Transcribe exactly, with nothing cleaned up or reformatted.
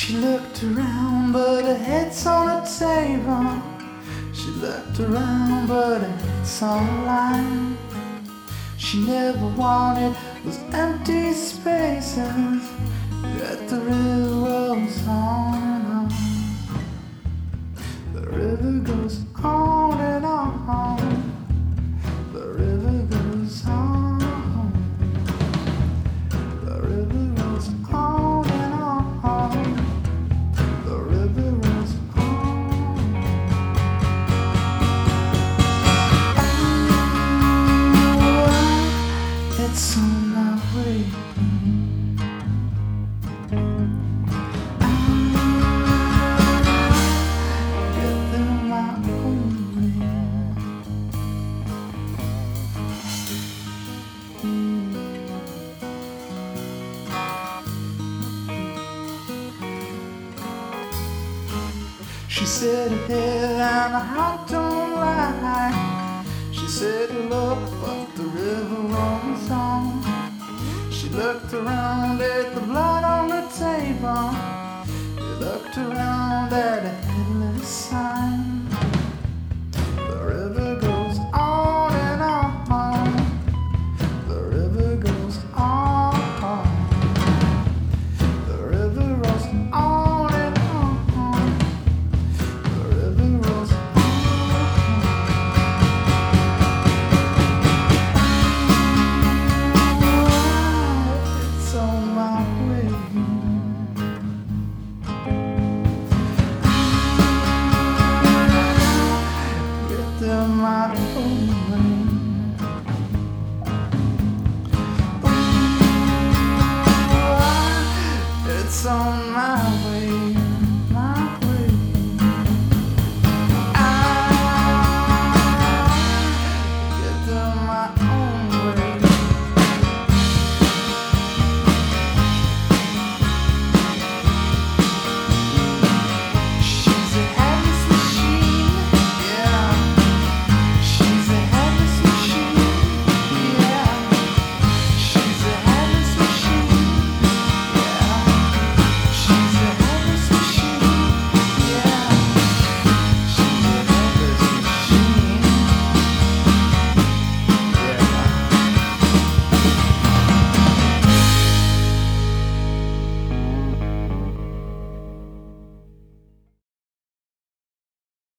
She looked around, but her head's on a table. She looked around, but her head's on a line. She never wanted those empty spaces. Yet the river rolls on and on. The river goes on and on. The river goes on. The river goes on and on. The river goes on. Oh, it's on my way. She said her head and her heart don't lie. She said look, but the river rolls on. She looked around at the blood on the table. She looked around at a headless sign. The river goes on and on. The river goes on. The river rolls on and on. The river rolls on. It's on my way. Get my own way. It's on my